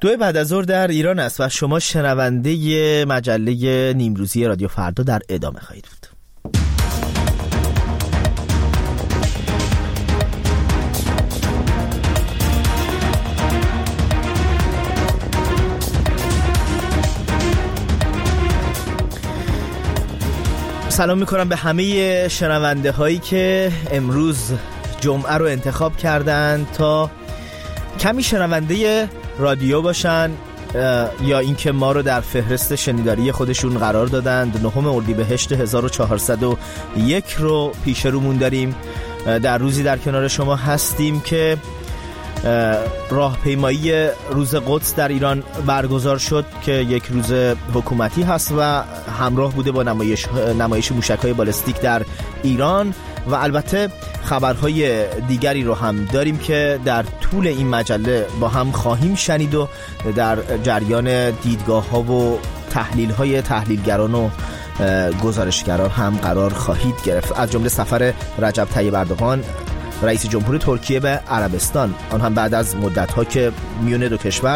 2 بعد از ظهر در ایران است و شما شنونده مجله نیمروزی رادیو فردا در ادامه خواهید بود. سلام میکنم به همه شنونده هایی که امروز جمعه رو انتخاب کردن تا کمی شنونده رادیو باشن یا اینکه ما رو در فهرست شنیداری خودشون قرار دادند. 9 اردیبهشت 1401 رو پیش رومون داریم. در روزی در کنار شما هستیم که راهپیمایی روز قدس در ایران برگزار شد که یک روز حکومتی هست و همراه بوده با نمایش موشک‌های بالستیک در ایران و البته خبرهای دیگری رو هم داریم که در طول این مجله با هم خواهیم شنید و در جریان دیدگاه‌ها و تحلیل‌های تحلیلگران و گزارشگران هم قرار خواهید گرفت، از جمله سفر رجب طیب اردوغان رئیس جمهور ترکیه به عربستان، آن هم بعد از مدت‌ها که میون دو کشور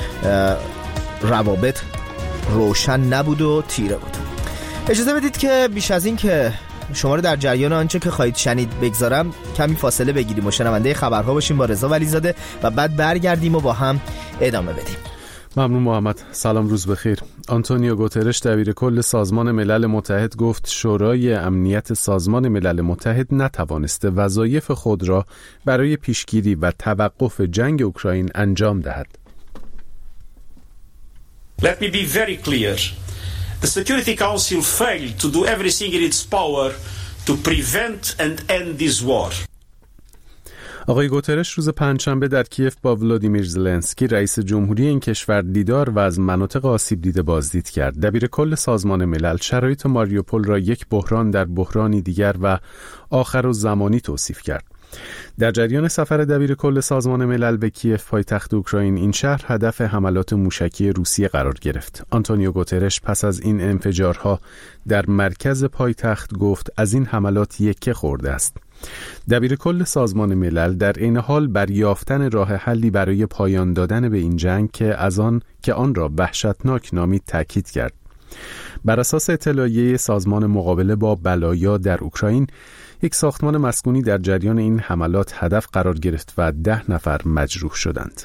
روابط روشن نبود و تیره بود. اجازه بدید که بیش از این که شما رو در جریان آنچه که خواهید شنید بگذارم کمی فاصله بگیریم و شنونده خبرها باشیم با رضا ولیزاده و بعد برگردیم و با هم ادامه بدیم. ممنون محمد. سلام، روز بخیر. آنتونیو گوترش دبیر کل سازمان ملل متحد گفت شورای امنیت سازمان ملل متحد نتوانسته وظایف خود را برای پیشگیری و توقف جنگ اوکراین انجام دهد. Let me be very clear. The Security Council failed to do everything in its power to prevent and end this war. آقای گوترش روز پنجشنبه در کیف با ولادیمیر زلنسکی رئیس جمهوری این کشور دیدار و از مناطق آسیب دیده بازدید کرد. دبیر کل سازمان ملل شرایط ماریوپول را یک بحران در بحرانی دیگر و آخرالزمانی توصیف کرد. در جریان سفر دبیر کل سازمان ملل به کیف پایتخت اوکراین، این شهر هدف حملات موشکی روسیه قرار گرفت. آنتونیو گوترش پس از این انفجارها در مرکز پایتخت گفت از این حملات یکه خورده است. دبیر کل سازمان ملل در این حال بر یافتن راه حلی برای پایان دادن به این جنگ که آن را وحشتناک نامید تاکید کرد. بر اساس اطلاعیه سازمان مقابله با بلایا در اوکراین، یک ساختمان مسکونی در جریان این حملات هدف قرار گرفت و 10 نفر مجروح شدند.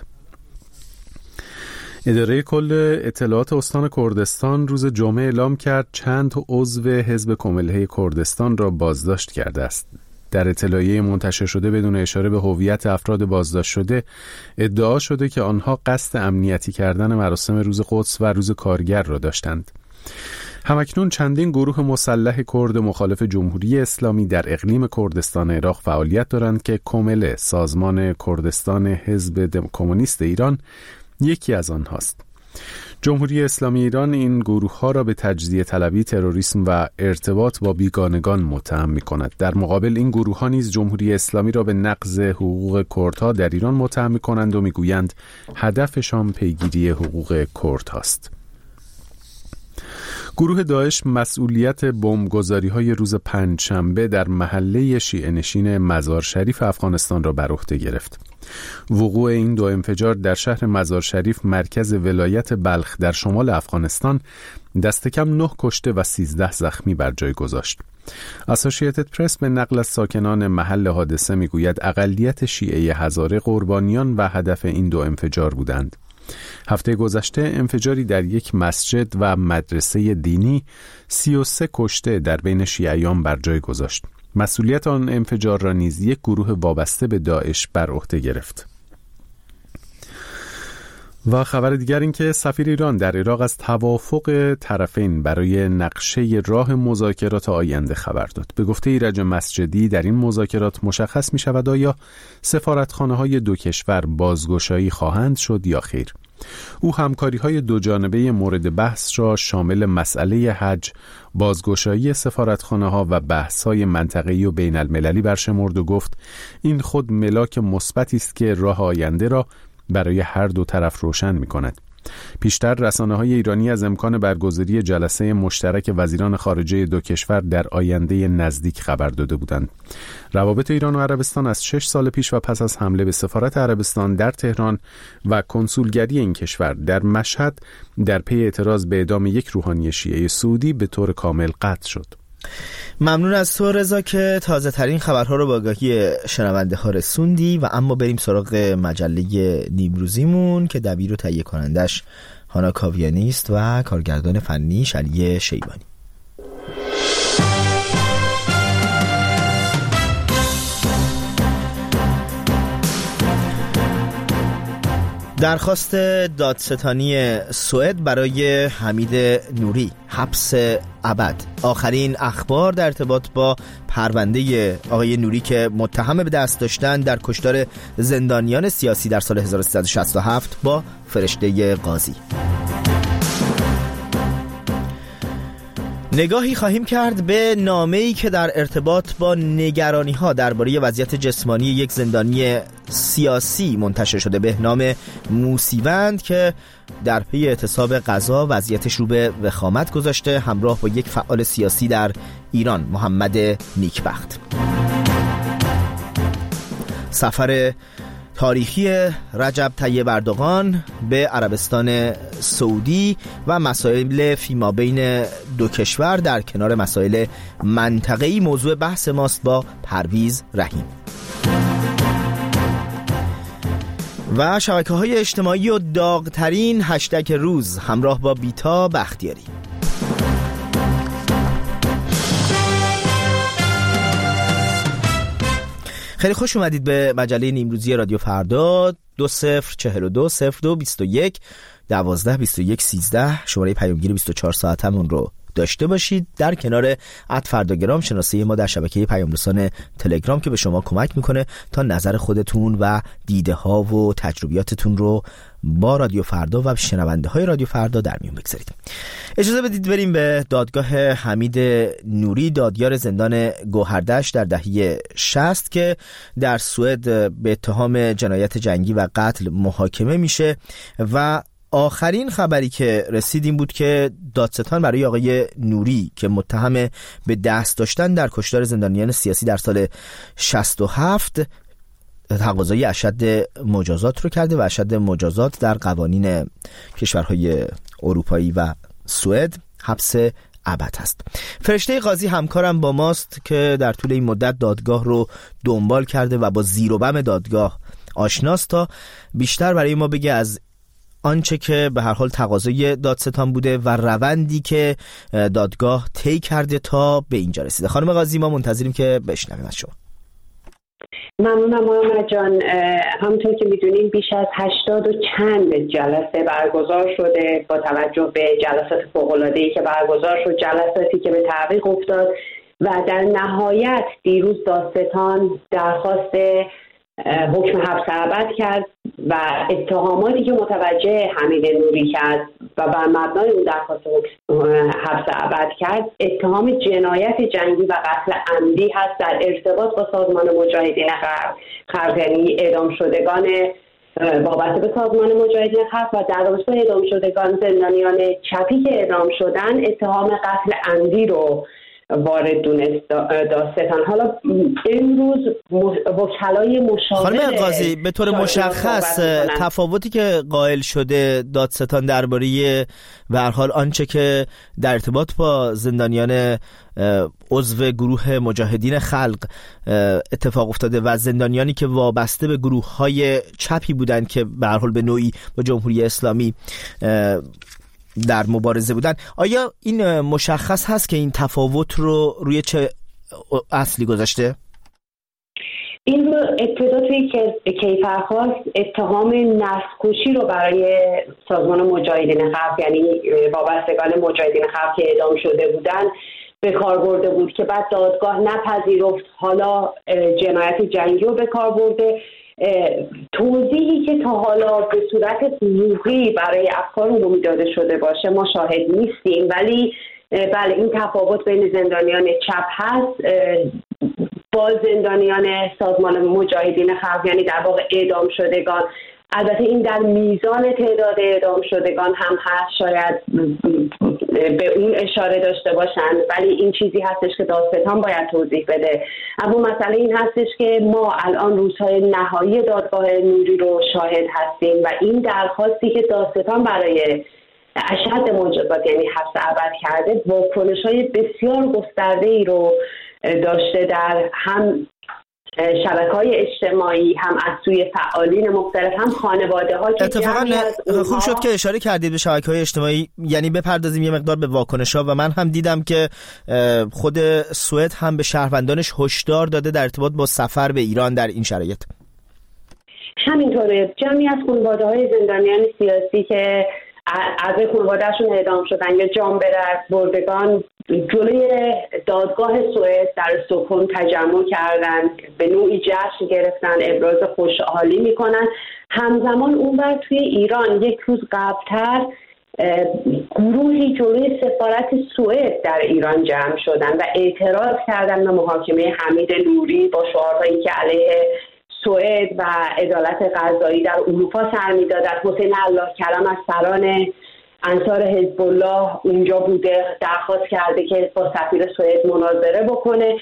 اداره کل اطلاعات استان کردستان روز جمعه اعلام کرد چند عضو حزب کمله کردستان را بازداشت کرده است. در اطلاعیه منتشر شده بدون اشاره به هویت افراد بازداشت شده ادعا شده که آنها قصد امنیتی کردن مراسم روز قدس و روز کارگر را داشتند. همکنون چندین گروه مسلح کرد مخالف جمهوری اسلامی در اقلیم کردستان عراق فعالیت دارند که کمله، سازمان کردستان حزب کمونیست ایران، یکی از آنهاست. جمهوری اسلامی ایران این گروه ها را به تجزیه طلبی، تروریسم و ارتباط با بیگانگان متهم می کند. در مقابل این گروه ها نیز جمهوری اسلامی را به نقض حقوق کردها در ایران متهم می کنند و می گویند هدفشان پیگیری حقوق کردهاست. گروه داعش مسئولیت بمبگذاری‌های روز پنجشنبه در محله شیعه نشین مزار شریف افغانستان را بر عهده گرفت. وقوع این 2 انفجار در شهر مزار شریف مرکز ولایت بلخ در شمال افغانستان دست کم 9 کشته و 13 زخمی بر جای گذاشت. اسوسییتد پرس به نقل از ساکنان محل حادثه میگوید اقلیت شیعه هزاره قربانیان و هدف این 2 انفجار بودند. هفته گذشته انفجاری در یک مسجد و مدرسه دینی 33 کشته در بین شیعیان بر جای گذاشت. مسئولیت آن انفجار را نیز یک گروه وابسته به داعش بر عهده گرفت. و خبر دیگر این که سفیر ایران در عراق از توافق طرفین برای نقشه راه مذاکرات آینده خبر داد. به گفته ایرج مسجدی در این مذاکرات مشخص می شود آیا سفارتخانه‌های 2 کشور بازگشایی خواهند شد یا خیر. او همکاری‌های 2 جانبه مورد بحث را شامل مسئله حج، بازگشایی سفارتخانه‌ها و بحث‌های منطقه‌ای و بین‌المللی برشمرد و گفت این خود ملاک مثبتی است که راه آینده را برای هر دو طرف روشن می‌کند. پیشتر رسانه‌های ایرانی از امکان برگزاری جلسه مشترک وزیران خارجه دو کشور در آینده نزدیک خبر داده بودند. روابط ایران و عربستان از 6 سال پیش و پس از حمله به سفارت عربستان در تهران و کنسولگری این کشور در مشهد در پی اعتراض به اعدام یک روحانی شیعه سعودی به طور کامل قطع شد. ممنون از تو رضا که تازه ترین خبرها رو با آگاهی شنونده ها رسوندی. و اما بریم سراغ مجله نیمروزیمون که دبیر و تهیه کنندش هانا کاویانی است و کارگردان فنی علی شیبانی. درخواست دادستانی سوئد برای حمید نوری، حبس ابد. آخرین اخبار در ارتباط با پرونده آقای نوری که متهم به دست داشتن در کشتار زندانیان سیاسی در سال 1367 با فرشته قاضی. نگاهی خواهیم کرد به نامه‌ای که در ارتباط با نگرانی‌ها درباره وضعیت جسمانی یک زندانی سیاسی منتشر شده به نام موسیوند که در پی اعتصاب غذا وضعیتش رو به وخامت گذاشته، همراه با یک فعال سیاسی در ایران، محمد نیکبخت. سفر تاریخی رجب طیب اردوغان به عربستان سعودی و مسائل فیما بین دو کشور در کنار مسائل منطقه‌ای موضوع بحث ماست با پرویز رحیم. و شبکه‌های اجتماعی و داغ‌ترین هشتگ روز همراه با بیتا بختیاری. خیلی خوش اومدید به مجله نیمروزی رادیو فردا. 20420221 122113 شماره پیامگیر 24 ساعتمون رو داشته باشید. در کنار @فرداگرام شناسه ما در شبکه پیام رسان تلگرام که به شما کمک میکنه تا نظر خودتون و دیده ها و تجربیاتتون رو با رادیو فردا و شنونده های رادیو فردا در میون بگذارید. اجازه بدید بریم به دادگاه حمید نوری، دادیار زندان گوهردشت در دهه 60 که در سوئد به اتهام جنایت جنگی و قتل محاکمه میشه. و آخرین خبری که رسید این بود که دادستان برای آقای نوری که متهم به دست داشتن در کشتار زندانیان سیاسی در سال 67 تقاضای اشد مجازات رو کرده و اشد مجازات در قوانین کشورهای اروپایی و سوئد حبس ابد هست. فرشته قاضی همکارم با ماست که در طول این مدت دادگاه رو دنبال کرده و با زیر و بم دادگاه آشناست تا بیشتر برای ما بگه از آنچه که به هر حال تقاضای دادستان بوده و روندی که دادگاه طی کرده تا به اینجا رسیده. خانم قاضی، ما منتظریم که بشنویم از شما. ممنونم محمد جان. همونطور که میدونیم بیش از 80 و چند جلسه برگزار شده با توجه به جلسات فوق‌العاده‌ای که برگزار شد، جلساتی که به تعویق افتاد و در نهایت دیروز دادستان درخواست حکم حبس ابد کرد و اتهاماتی که متوجه حمید نوری کرد و بر مبنای اون درخواست حبس ابد کرد اتهام جنایت جنگی و قتل عمدی هست در ارتباط با سازمان مجاهدین خلق، یعنی اعدام شدگان وابسته به سازمان مجاهدین خلق و در رابطه با اعدام شدگان زندانیان چپی که اعدام شدن اتهام قتل عمدی رو وارد دونست دادستان. حالا امروز وکلای مشاور خانم قاضی به طور مشخص تفاوتی که قائل شده دادستان درباره به هر حال آنچه که در ارتباط با زندانیان عضو گروه مجاهدین خلق اتفاق افتاده و زندانیانی که وابسته به گروه‌های چپی بودند که به هر حال به نوعی با جمهوری اسلامی در مبارزه بودن، آیا این مشخص هست که این تفاوت رو روی چه اصلی گذاشته؟ این رو ابتدا توی کیفرخواست اتهام نسل‌کشی رو برای سازمان مجاهدین خلق، یعنی وابستگان مجاهدین خلق که اعدام شده بودن، به کار برده بود که بعد دادگاه نپذیرفت، حالا جنایت جنگی رو به کار برده. توضیحی که تا حالا به صورت حقوقی برای افکار عمومی داده شده باشه ما شاهد نیستیم، ولی بله این تفاوت بین زندانیان چپ هست با زندانیان سازمان مجاهدین خلق، یعنی در واقع اعدام شدگان البته این در میزان تعداد اعدام شدگان هم هست، شاید به اون اشاره داشته باشن، ولی این چیزی هستش که دادستان باید توضیح بده. اما مسئله این هستش که ما الان روزهای نهایی دادگاه نوری رو شاهد هستیم و این درخواستی که دادستان برای اشد مجازات یعنی حبس ابد کرده واکنش‌های بسیار گسترده‌ای رو داشته در هم شبکه‌های اجتماعی، هم از سوی فعالین مختلف، هم خانواده‌ها که اتفاقا خوب شد که اشاره کردید به شبکه‌های اجتماعی، یعنی بپردازیم یه مقدار به واکنش‌ها. و من هم دیدم که خود سوئد هم به شهروندانش هشدار داده در ارتباط با سفر به ایران در این شرایط. همینطوره، جمعی از خانواده‌های زندانیان سیاسی که اعضای خانواده‌شون اعدام شدن یا جان به دست بردگان جلوی دادگاه سوئد در استکهلم تجمع کردن، به نوعی جشن گرفتن، ابراز خوشحالی میکنن. همزمان اونور توی ایران یک روز قبلتر گروهی جلوی سفارت سوئد در ایران جمع شدن و اعتراض کردن به محاکمه حمید نوری با شعارهایی که علیه سوئد و عدالت قضایی در اروپا سر می‌دادند. حسین الله کرم از سران انصار حزب الله اونجا بوده، درخواست کرده که با سفیر سوئد مناظره بکنه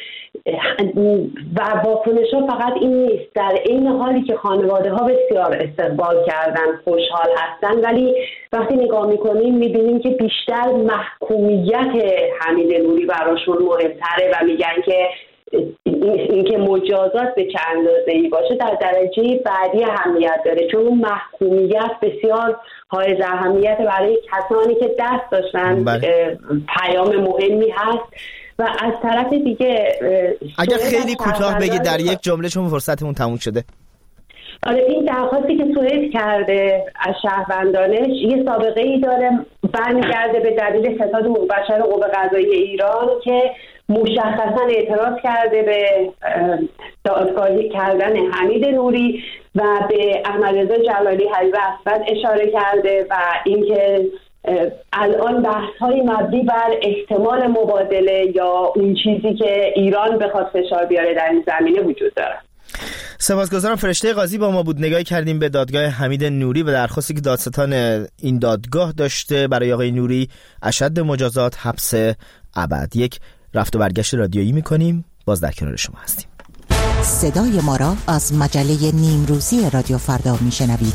و واکنش‌ها فقط این نیست. در این حالی که خانواده‌ها بسیار استقبال کردن، خوشحال هستن، ولی وقتی نگاه می‌کنیم می‌بینیم که بیشتر محکومیت حمید نوری براشون مهم‌تره و میگن که اینکه مجازات به چه اندازه‌ای باشه در درجه بعدی اهمیت داره، چون اون محکومیت بسیار حائز اهمیت برای کسانی که دست داشتن. پیام مهمی هست. و از طرف دیگه اگر خیلی کوتاه بگید در یک جمله چون فرصتمون تموم شده. آره، این درخواستی که سوئد کرده از شهروندانش یه سابقه ای داره، برمیگرده به دلیل فساد حقوق بشر قوه قضاییه ایران که مشخصا اعتراض کرده به دادگاهی کردن حمید نوری و به احمدرضا جلالی حبیب اسود اشاره کرده و اینکه الان بحث‌های مبنی بر احتمال مبادله یا اون چیزی که ایران بخواد فشار بیاره در این زمینه وجود داره. سپاسگزارم. فرشته قاضی با ما بود. نگاهی کردیم به دادگاه حمید نوری و درخواستی که دادستان این دادگاه داشته برای آقای نوری اشد مجازات، حبس ابد. یک رفت و برگشت رادیویی میکنیم، باز در کنار شما هستیم. صدای ما را از مجله نیمروزی رادیو فردا میشنوید.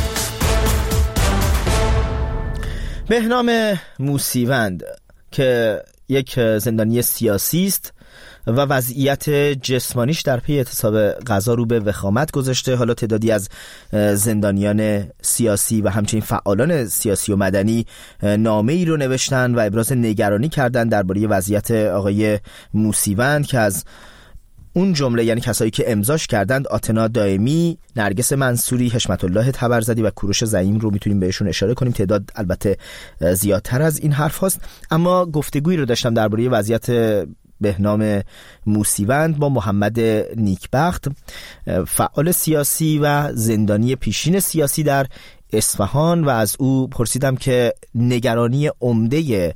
بهنام موسیوند که یک زندانی سیاسی است و وضعیت جسمانیش در پی اعتصاب غذا رو به وخامت گذاشته. حالا تعدادی از زندانیان سیاسی و همچنین فعالان سیاسی و مدنی نامه‌ای رو نوشتن و ابراز نگرانی کردن درباره وضعیت آقای موسیوند که از اون جمله یعنی کسایی که امضاش کردند آتنا دائمی، نرگس منصوری، حشمت الله طبرزدی و کوروش زعیم رو میتونیم بهشون اشاره کنیم. تعداد البته زیادتر از این حرف هاست، اما گفتگویی رو داشتم درباره وضعیت بهنام موسیوند با محمد نیکبخت، فعال سیاسی و زندانی پیشین سیاسی در اصفهان، و از او پرسیدم که نگرانی عمده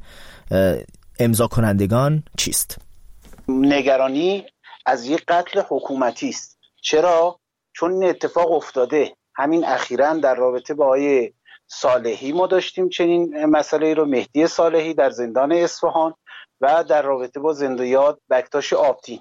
امضا کنندگان چیست؟ نگرانی از یک قتل حکومتی است. چرا؟ چون این اتفاق افتاده. همین اخیراً در رابطه با آقای صالحی ما داشتیم چنین مسئله رو، مهدی صالحی در زندان اصفهان و در رابطه با زندیات بکتاش آبتین،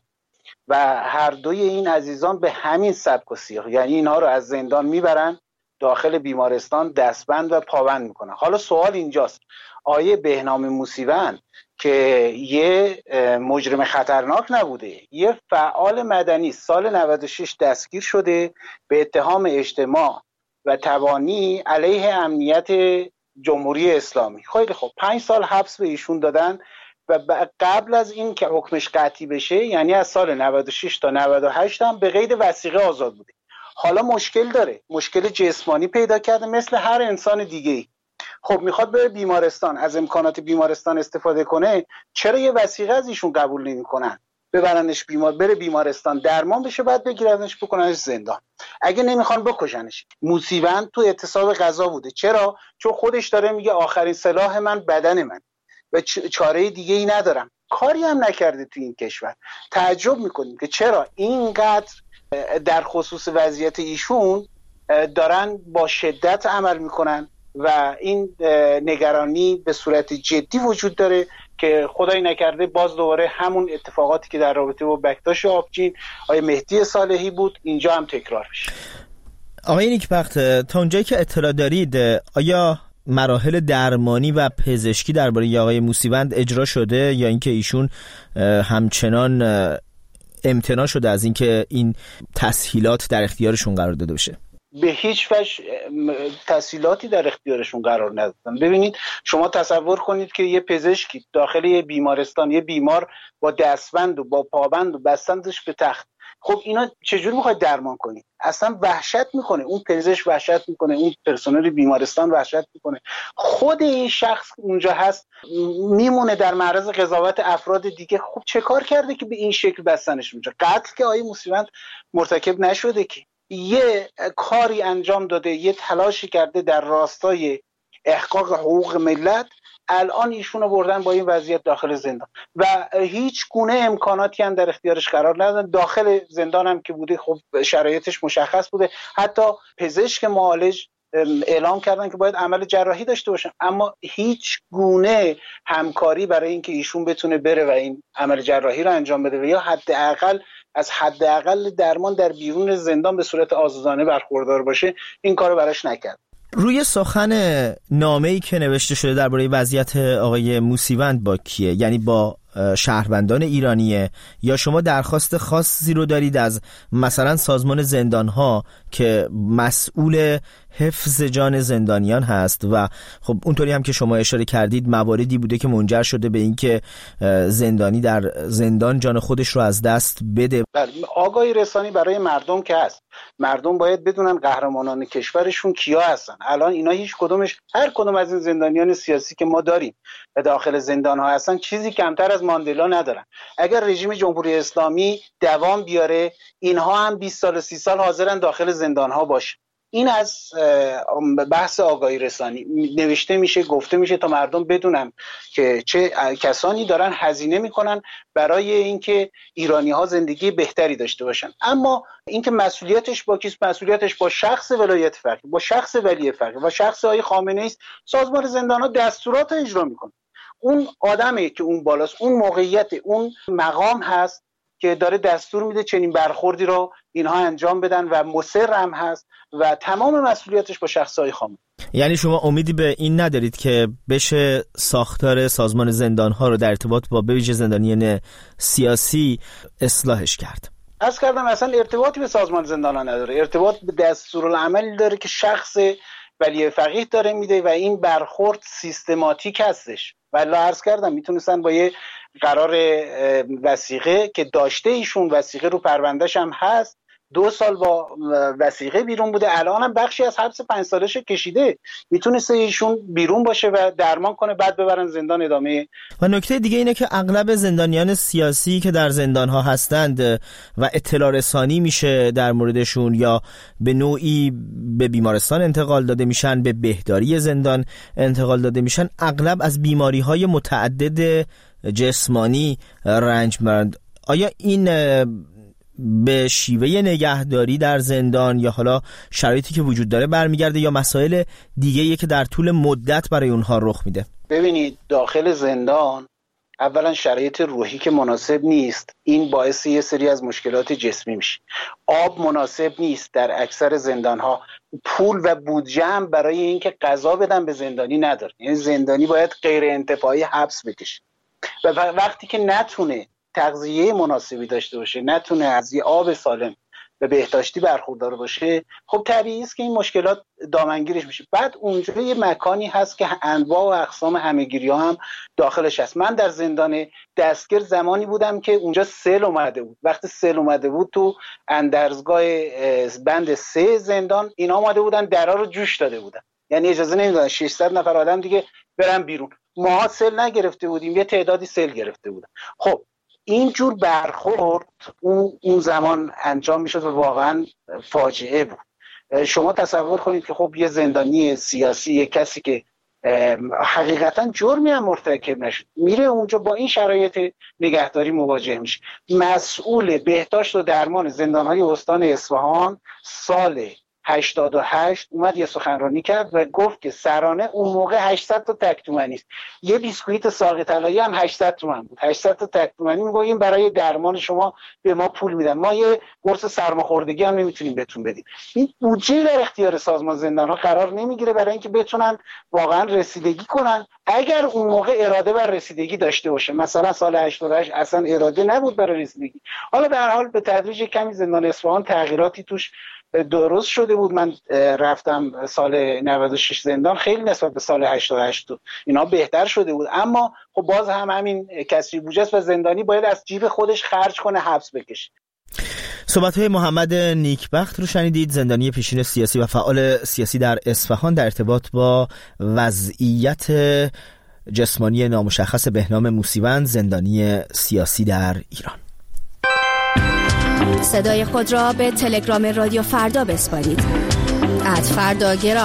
و هر دوی این عزیزان به همین سبک و سیاق، یعنی اینها رو از زندان میبرن داخل بیمارستان، دستبند و پابند میکنن. حالا سوال اینجاست، آیه بهنام موسیوند که یه مجرم خطرناک نبوده، یه فعال مدنی، سال 96 دستگیر شده به اتهام اجتماع و تبانی علیه امنیت جمهوری اسلامی. خیلی خب 5 سال حبس به ایشون دادن و قبل از این که حکمش قطعی بشه، یعنی از سال 96 تا 98 هم به قید وثیقه آزاد بوده. حالا مشکل داره، مشکل جسمانی پیدا کرده مثل هر انسان دیگه‌ای. خب میخواد بره بیمارستان، از امکانات بیمارستان استفاده کنه، چرا یه وثیقه از ایشون قبول نمی‌کنن؟ ببرنش بره بیمارستان درمان بشه، بعد بگیرنش بکننش زندان. اگه نمیخوان بکشنش. موسیوند تو اعتصاب غذا بوده. چرا؟ چون خودش داره میگه آخرین سلاح من بدن من و چاره دیگه ای ندارم. کاری هم نکرده تو این کشور. تعجب میکنیم که چرا اینقدر در خصوص وضعیت ایشون دارن با شدت عمل میکنن و این نگرانی به صورت جدی وجود داره که خدای نکرده باز دوباره همون اتفاقاتی که در رابطه با بکتاش آبجین آقای مهدی صالحی بود اینجا هم تکرار بشه. آقای نیکبخت، تا اونجایی که اطلاع دارید آیا مراحل درمانی و پزشکی درباره آقای موسیوند اجرا شده یا اینکه ایشون همچنان امتناع شده از اینکه این تسهیلات در اختیارشون قرار داده بشه؟ به هیچ وجه تسهیلاتی در اختیارشون قرار ندادن. ببینید شما تصور کنید که یه پزشکی داخل یه بیمارستان، یه بیمار با دستبند و با پابند و بستندش به تخت، خب اینا چجور میخواد درمان کنید؟ اصلا وحشت میکنه، اون پزشک وحشت میکنه، اون پرسنل بیمارستان وحشت میکنه، خود این شخص اونجا هست میمونه در معرض قضاوت افراد دیگه. خب چه کار کرده که به این شکل بستنش اونجا؟ قتل که آقای موسیوند مرتکب نشده، که یه کاری انجام داده، یه تلاشی کرده در راستای احقاق حقوق ملت، الان ایشونو بردن با این وضعیت داخل زندان و هیچ گونه امکاناتی هم در اختیارش قرار ندادن. داخل زندان هم که بوده خب شرایطش مشخص بوده، حتی پزشک معالج اعلام کردن که باید عمل جراحی داشته باشن، اما هیچ گونه همکاری برای اینکه ایشون بتونه بره و این عمل جراحی رو انجام بده و یا حداقل از حداقل درمان در بیرون زندان به صورت آزادانه برخوردار باشه، این کارو براش نکرد. روی سخن نامه‌ای که نوشته شده درباره وضعیت آقای موسیوند با کیه؟ یعنی با شهروندان ایرانیه یا شما درخواست خاصی رو دارید از مثلا سازمان زندان‌ها که مسئول حفظ جان زندانیان هست و خب اونطوری هم که شما اشاره کردید مواردی بوده که منجر شده به اینکه زندانی در زندان جان خودش رو از دست بده؟ آگاهی رسانی برای مردم که هست، مردم باید بدونن قهرمانان کشورشون کیا هستن. الان اینا هیچ کدومش، هر کدوم از این زندانیان سیاسی که ما داریم و داخل زندان ها هستن چیزی کمتر از ماندلا ندارن. اگر رژیم جمهوری اسلامی دوام بیاره اینها هم 20 سال 30 سال حاضرن داخل زندان ها باشه. این از بحث آگاهی رسانی نوشته میشه، گفته میشه تا مردم بدونن که چه کسانی دارن هزینه میکنن برای اینکه ایرانی ها زندگی بهتری داشته باشن. اما اینکه مسئولیتش با کیست؟ مسئولیتش با شخص ولایت فقیه، با شخص ولی فقیه و شخص آقای خامنه‌ای است. سازمان زندان ها دستورات اجرا میکنه. اون آدمی که اون بالاست، اون موقعیت، اون مقام هست که داره دستور میده چنین برخوردی رو اینها انجام بدن و مصر هم هست و تمام مسئولیتش با شخصای خامنه‌ای. یعنی شما امیدی به این ندارید که بشه ساختار سازمان زندان‌ها رو در ارتباط با به ویژه زندانیان سیاسی اصلاحش کرد؟ عرض کردم اصلا ارتباطی به سازمان زندان‌ها نداره، ارتباط به دستورالعملی داره که شخص ولی فقیه داره میده و این برخورد سیستماتیک هستش. ولی عرض کردم میتونستن با یه قرار وثیقه که داشته ایشون، وثیقه رو پروندهش هم هست، 2 سال با وثیقه بیرون بوده، الان هم بخشی از حبس 5 سالش کشیده، میتونسته ایشون بیرون باشه و درمان کنه بعد ببرن زندان ادامه. و نکته دیگه اینه که اغلب زندانیان سیاسی که در زندان‌ها هستند و اطلاع رسانی میشه در موردشون یا به نوعی به بیمارستان انتقال داده میشن، به بهداری زندان انتقال داده میشن، اغلب از بیماری‌های متعدد جسمانی رنج میبرند. آیا این به شیوه نگهداری در زندان یا حالا شرایطی که وجود داره برمیگرده یا مسائل دیگه‌ای که در طول مدت برای اونها رخ میده؟ ببینید داخل زندان اولا شرایط روحی که مناسب نیست، این باعث یه سری از مشکلات جسمی میشه. آب مناسب نیست در اکثر زندان‌ها، پول و بودجه هم برای اینکه غذا بدن به زندانی نداره، یعنی زندانی باید غیر انتفاعی حبس بکشه و وقتی که نتونه تغذیه مناسبی داشته باشه، نتونه از یه آب سالم و بهداشتی برخوردار باشه، خب طبیعی است که این مشکلات دامنگیرش میشه. بعد اونجا یه مکانی هست که انواع و اقسام همه‌گیری‌ها هم داخلش هست. من در زندان دستگرد زمانی بودم که اونجا سیل اومده بود. وقتی سیل اومده بود تو اندرزگاه بند 3 زندان اینا اومده بودن، درا رو جوش داده بودن، یعنی اجازه نمیدادن 600 نفر آدم دیگه برن بیرون. ماها سیل نگرفته بودیم، یه تعدادی سیل گرفته بودن. خب این جور برخورد اون زمان انجام میشد و واقعا فاجعه بود. شما تصور کنید که خب یه زندانی سیاسی، یه کسی که حقیقتا جرمی هم مرتکب نشد، میره اونجا با این شرایط نگهداری مواجه میشه. مسئول بهداشت و درمان زندانهای استان اصفهان سال 88 اومد یه سخنرانی کرد و گفت که سرانه اون موقع 800 تا تک تومانی است. یه بیسکویت ساقی طلایی هم 800 تومان بود. 800 تا تک تومانی میگیم برای درمان شما به ما پول میدن، ما یه قرص سرماخوردگی هم نمیتونیم بهتون بدیم. این بودجه در اختیار سازمان زندان‌ها قرار نمیگیره برای اینکه بتونن واقعا رسیدگی کنن. اگر اون موقع اراده بر رسیدگی داشته باشه، مثلا سال 88 اصلا اراده نبود برای رسیدگی، حالا به هر حال به تدریج کمی زندان اصفهان تغییراتی توش درست شده بود. من رفتم سال 96 زندان، خیلی نسبت به سال 88 اینا بهتر شده بود، اما خب باز هم همین کسری بودجه است و زندانی باید از جیب خودش خرج کنه، حبس بکشه. صحبت‌های محمد نیکبخت رو شنیدید، زندانی پیشین سیاسی و فعال سیاسی در اصفهان در ارتباط با وضعیت جسمانی نامشخص بهنام موسیوند، زندانی سیاسی در ایران. صدای خود را به تلگرام رادیو فردا بسپارید. @فرداگرام.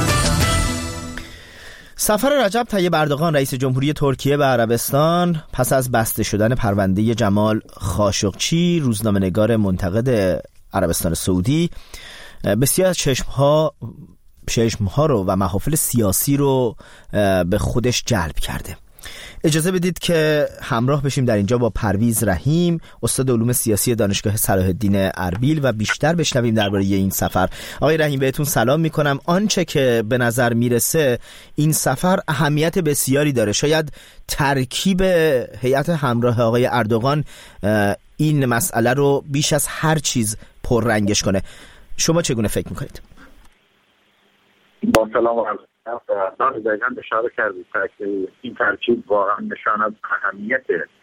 سفر رجب طیب اردوغان رئیس جمهوری ترکیه به عربستان پس از بسته شدن پرونده جمال خاشقچی، روزنامه‌نگار منتقد عربستان سعودی، بسیار از چشمها رو و محافل سیاسی رو به خودش جلب کرده. اجازه بدید که همراه بشیم در اینجا با پرویز رحیم، استاد علوم سیاسی دانشگاه صلاح الدین اربیل، و بیشتر بشنویم درباره این سفر. آقای رحیم بهتون سلام میکنم. آنچه که به نظر میرسه این سفر اهمیت بسیاری داره، شاید ترکیب هیئت همراه آقای اردوغان این مسئله رو بیش از هر چیز پررنگش کنه. شما چگونه فکر میکنید؟ با سلام و عرض دقیقا اشاره کردید که این ترکیب واقعا نشان از اهمیت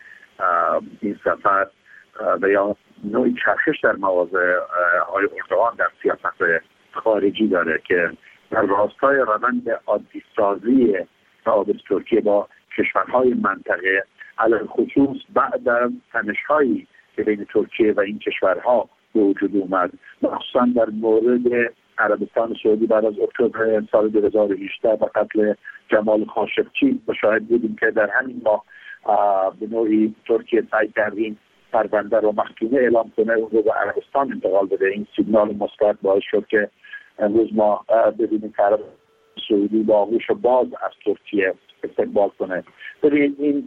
این سفر و یا نوعی چرخش در مواضع آقای اردوغان در سیاست خارجی داره که در راستای روند عادی سازی روابط ترکیه با کشورهای منطقه، علاوه خصوص بعد از تنش‌هایی که بین ترکیه و این کشورها به وجود اومد، مخصوصا در مورد عربستان سعودی بعد از اکتبر سال 2018 و قتل جمال خاشقچی مشاهد بودیم که در همین ماه به نوعی ترکیه سعی کرد این پرونده رو محکومه اعلام کنه، اون رو به عربستان انتقال بده. این سیگنال مثبت باعث شد که امروز ما ببینیم که عربستان سعودی با آغوش باز از ترکیه استقبال کنه. ببینید این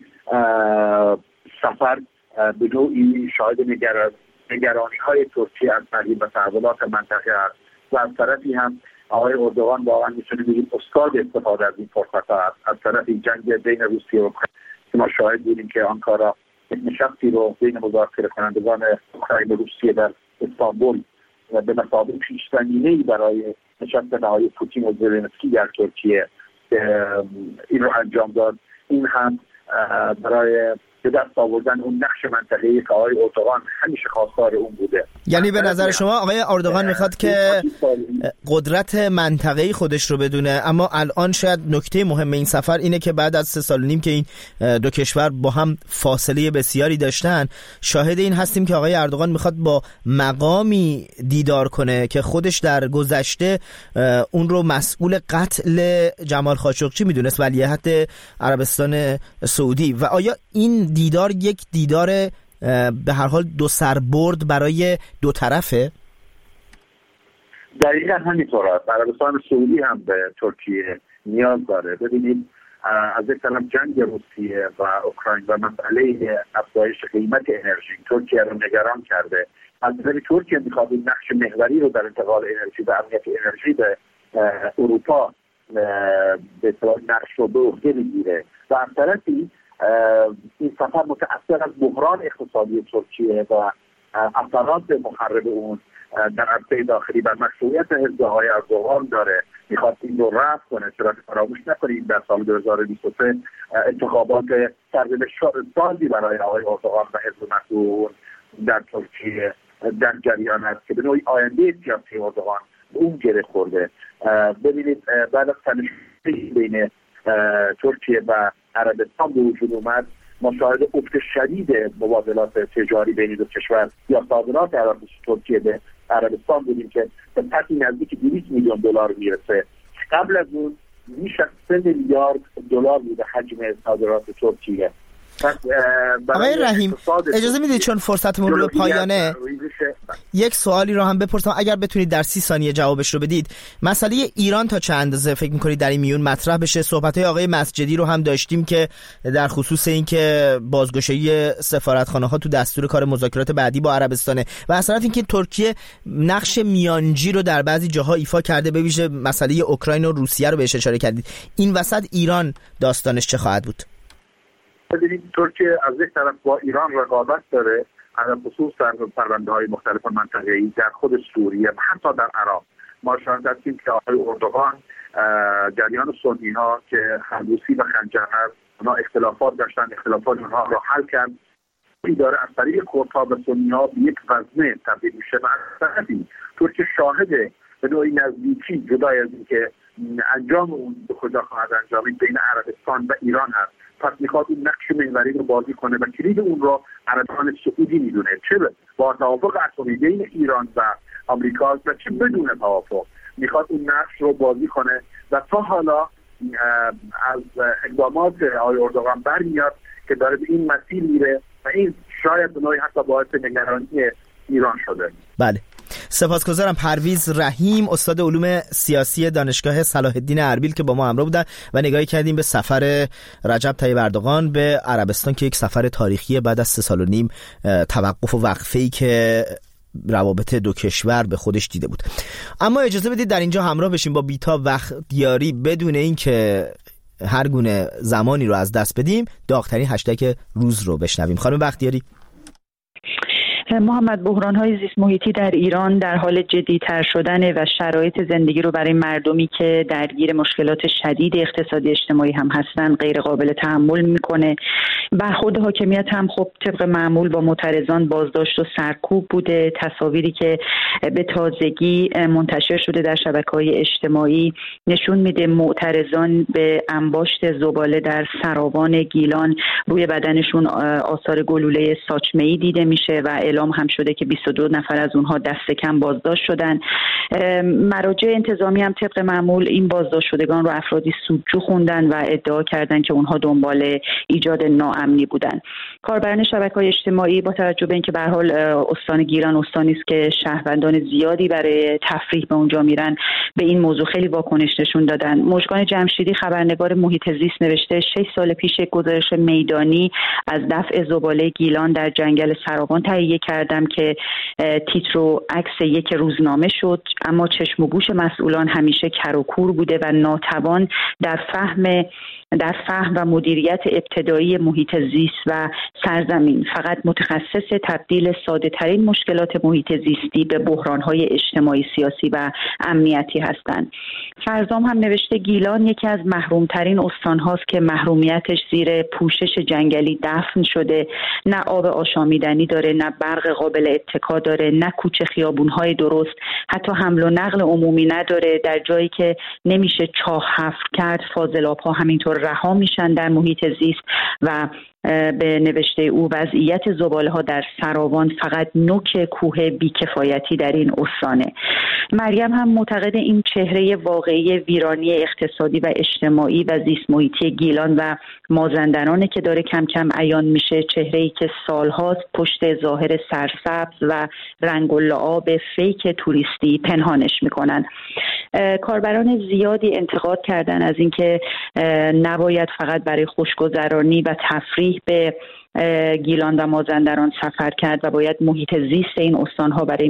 سفر به نوعی شاهد نگرانی های ترکیه از تغییر و تحولات منطقه است و از طرفی هم آقای اردوغان واقعا میتونه بگیم استاد استفاده از این فرصت است. از طرفی جنگ بین روسیه و اوکراین که ما شاهد بودیم که آنکارا یک نشستی رو بین مذاکره کنندگان اوکراین و روسیه در استانبول به مثابه پیش‌زمینه‌ای برای نشست نهایی پوتین و زلنسکی در ترکیه این رو انجام داد. این هم برای به دست آوردن اون نقش منطقه‌ای که آقای اردوغان همیشه خواستار اون بوده. یعنی به نظر شما آقای اردوغان میخواد که قدرت منطقه‌ای خودش رو بدونه، اما الان شاید نکته مهم این سفر اینه که بعد از 3.5 سال که این دو کشور با هم فاصله بسیاری داشتن، شاهد این هستیم که آقای اردوغان میخواد با مقامی دیدار کنه که خودش در گذشته اون رو مسئول قتل جمال خاشقچی میدونست، ولیعهد عربستان سعودی. و آیا این دیدار یک دیدار به هر حال دو سربرد برای دو طرفه؟ دقیقا همینطور است. عربستان سعودی هم به ترکیه نیاز داره. ببینید از یک طرف جنگ روسیه و اوکراین و مسئله افزایش قیمت انرژی ترکیه رو نگران کرده. از طرف ترکیه میخواد این نقش محوری رو در انتقال انرژی و امنیت انرژی به اروپا به اصطلاح نقش رو به عهده بگیره و از طرفی این سفر متأثر از بحران اقتصادی ترکیه و اثرات مخرب اون در عرصه داخلی و مشروعیت حزب آقای اردوغان داره. میخواد این رو رفع کنه، چرا که فراموش نکنیم در سال 2023 انتخابات سرزنش سازی برای آقای اردوغان و حزب مسئول در ترکیه در جریان است که به نوعی آینده سیاسی اردوغان به اون گره خورده. ببینید بعد از تنش‌های بین ترکیه و عربستان به وجود اومد، ما شاهد افت شدید مبادلات تجاری بین دو کشور یا صادرات ترکیه به عربستان بودیم که به سطحی نزدیک 200 میلیون دلار میرسه. قبل از اون بیش از 3 میلیارد دلار بوده حجم صادرات ترکیه. آقای رحیم اجازه میدید چون فرصتمون رو پایانه یک سوالی رو هم بپرسم اگر بتونید در 30 ثانیه جوابش رو بدید. مسئله ایران تا چه اندازه فکر می‌کنید در این میون مطرح بشه؟ صحبت‌های آقای مسجدی رو هم داشتیم که در خصوص اینکه بازگشایی سفارتخانه‌ها تو دستور کار مذاکرات بعدی با عربستانه و اصلا اینکه ترکیه نقش میانجی رو در بعضی جاها ایفا کرده، به ویژه مسئله اوکراین و روسیه رو بهش اشاره کردید. این وسط ایران داستانش چه خواهد بود؟ ببینید ترکیه از یک طرف با ایران رقابت داره، على خصوص در پرونده‌های مختلف منطقه‌ای در خود سوریه و حتی در عراق. ما شاهد هستیم که آقای اردوغان جریان سنی‌ها که حلوسی و خنجر هست، اونا اختلافات داشتن، اختلافات اونها رو حل کرد. این داره از طریق کردها و سنی‌ها به یک وزنه تبدیل میشه و از طرفی ترکیه شاهد به نوعی نزدیکی جدای از اینکه انجام اون به کجا خواهد انجامید بین عربستان و ایران هست. پس میخواد اون نقش محوری رو بازی کنه و کلید اون رو عربستان سعودی میدونه، چه با توافق اتمی بین ایران و آمریکا و چه بدون توافق میخواد اون نقش رو بازی کنه و تا حالا از اقدامات آقای اردوغان برمیاد که داره به این مسیر میره و این شاید به نوعی حتی باعث نگرانی ایران شده. بله، سپاسگزارم. پرویز رحیم، استاد علوم سیاسی دانشگاه صلاح الدین اربیل که با ما همراه بودن و نگاهی کردیم به سفر رجب طیب اردوغان به عربستان که یک سفر تاریخی بعد از 3.5 سال توقف و وقفه‌ای که روابط دو کشور به خودش دیده بود. اما اجازه بدید در اینجا همراه بشیم با بیتا بختیاری بدون اینکه هر گونه زمانی رو از دست بدیم. داغ‌ترین هشتگ روز رو بشنویم. خانم بختیاری. محمد، بحران‌های زیست محیطی در ایران در حال جدی‌تر شدن و شرایط زندگی رو برای مردمی که درگیر مشکلات شدید اقتصادی اجتماعی هم هستن غیر قابل تحمل میکنه. برخورد حاکمیت هم خب طبق معمول با معترضان بازداشت و سرکوب بوده. تصاویری که به تازگی منتشر شده در شبکه‌های اجتماعی نشون میده معترضان به انباشت زباله در سراوان گیلان روی بدنشون آثار گلوله ساچمه‌ای دیده میشه و اعلام هم شده که 22 نفر از اونها دست کم بازداشت شدن. مراجع انتظامی هم طبق معمول این بازداشت شدگان رو افرادی سودجو خوندن و ادعا کردن که اونها دنبال ایجاد ناامنی بودن. کاربران شبکه‌های اجتماعی با توجه به اینکه به هر حال استان گیلان استانی است که شهروندان زیادی برای تفریح به اونجا میرن، به این موضوع خیلی واکنش نشون دادن. مژگان جمشیدی خبرنگار محیط زیست نوشته 6 سال پیش یک گزارش میدانی از دفع زباله گیلان در جنگل سراوان تهیه کردم که تیتر و عکس یک روزنامه شد، اما چشم و گوش مسئولان همیشه کر و کور بوده و ناتوان در فهم و مدیریت ابتدایی محیط زیست و سرزمین. فقط متخصص تبدیل ساده ترین مشکلات محیط زیستی به بحران‌های اجتماعی، سیاسی و امنیتی هستند. فرزام هم نوشته گیلان یکی از محرومترین استان‌هاست که محرومیتش زیر پوشش جنگلی دفن شده. نه آب آشامیدنی داره، نه برق قابل اتکا داره، نه کوچه خیابون‌های درست، حتی حمل و نقل عمومی نداره. در جایی که نمیشه چاه حفر کرد، فاضلاب‌ها همینطور رها میشن در محیط زیست و به نوشته او وضعیت زباله‌ها در سراوان فقط نوک کوه بیکفایتی در این استانه. مریم هم معتقد این چهره واقعی ویرانی اقتصادی و اجتماعی و زیست محیطی گیلان و مازندرانه که داره کم کم عیان میشه، چهره‌ای که سالهاست پشت ظاهر سرسبز و رنگ و لعاب فیک توریستی پنهانش میکنن. کاربران زیادی انتقاد کردن از اینکه نباید فقط برای خوشگذرانی و تفریح به گیلان و مازندران سفر کرد و باید محیط زیست این استان‌ها برای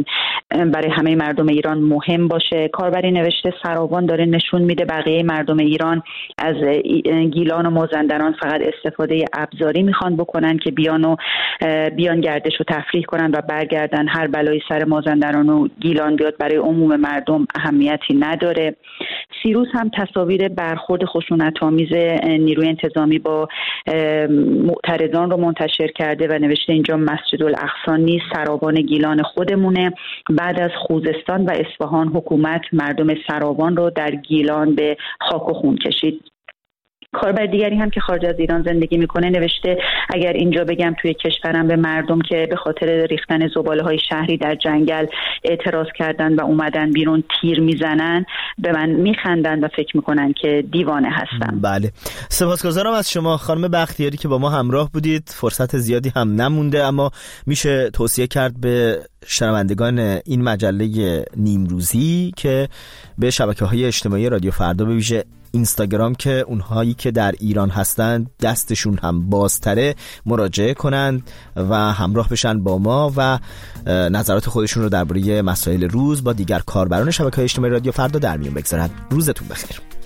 همه مردم ایران مهم باشه. کاربری نوشته سراوان داره نشون میده بقیه مردم ایران از گیلان و مازندران فقط استفاده ابزاری میخوان بکنن که بیان گردش و تفریح کنن و برگردن. هر بلایی سر مازندران و گیلان بیاد برای عموم مردم اهمیتی نداره. سیروس هم تصاویر برخورد خشونت‌آمیز نیروی انتظامی با معترضان رو منتشر کرده و نوشته اینجا مسجد الاقصی نیست، سراوان گیلان خودمونه. بعد از خوزستان و اصفهان حکومت مردم سراوان رو در گیلان به خاک و خون کشید. کاربر دیگری هم که خارج از ایران زندگی میکنه نوشته اگر اینجا بگم توی کشورم به مردم که به خاطر ریختن زباله‌های شهری در جنگل اعتراض کردن و اومدن بیرون تیر میزنن به من میخندن و فکر میکنن که دیوانه هستم. بله، سپاسگزارم از شما خانم بختیاری که با ما همراه بودید. فرصت زیادی هم نمونده اما میشه توصیه کرد به شنوندگان این مجله نیمروزی که به شبکه‌های اجتماعی رادیو فردا به ویژه اینستاگرام که اونهایی که در ایران هستند دستشون هم بازتره مراجعه کنند و همراه بشن با ما و نظرات خودشون رو درباره مسائل روز با دیگر کاربران شبکه‌های اجتماعی رادیو فردا در میون بگذارند. روزتون بخیر.